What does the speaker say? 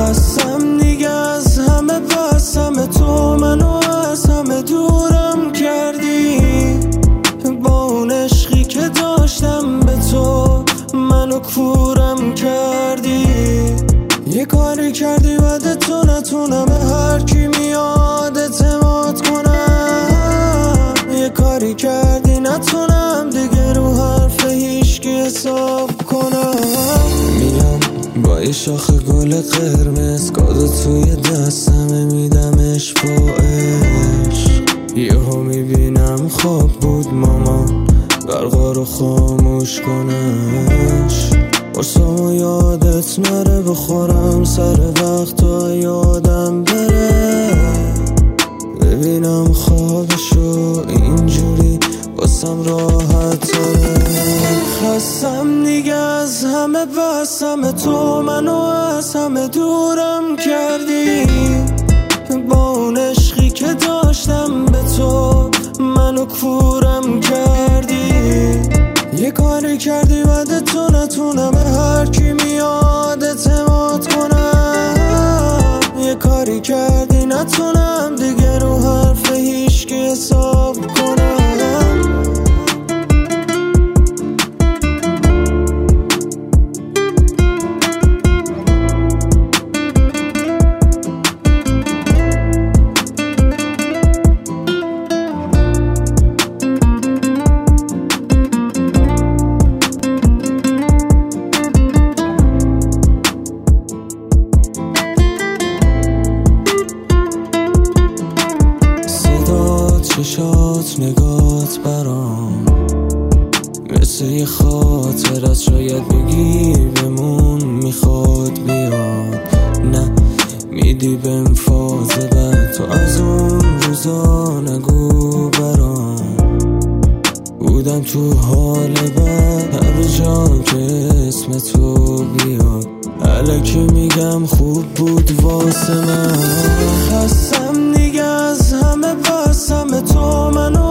خستم دیگه از همه، بس همه تو منو از همه دورم کردی. با اون عشقی که داشتم به تو منو کورم کردی. یه کاری کردی بعد تو نتونم به هر کی میاد اعتماد کنم. یه کاری کردی نتونم دیگه رو حرف هیچکی حساب کنم. میام با یه شاخه گل قرمز، کادو توی دستمه میدمش با عشق. یهو میبینم خواب بود مامان برقا رو خاموش کنش. واسمو یادت نره بخورم سر وقت تا یادم بره. ببینم خوابشو اینجوری واسم راحت تره. خستم دیگه از همه، بس همه تو منو از همه دورم کردی. با اون عشقی که داشتم به تو منو کورم کردی. یه کاری کردی بعد تو نتونم به هر کی میاد اعتماد کنم. یه کاری کردی نتونم دیگه رو حرف هیچکی حساب کنم. چشات نگات برام مثل یه خاطر از شاید بگی بمون میخواد بیاد. نه میدی بهم فازه بد تو از اون روزا نگو برام. بودم تو حال بد هر جا که اسم تو بیاد. الکی میگم خوب بود واسه من. خستم دیگه از همه، بس همه تو منو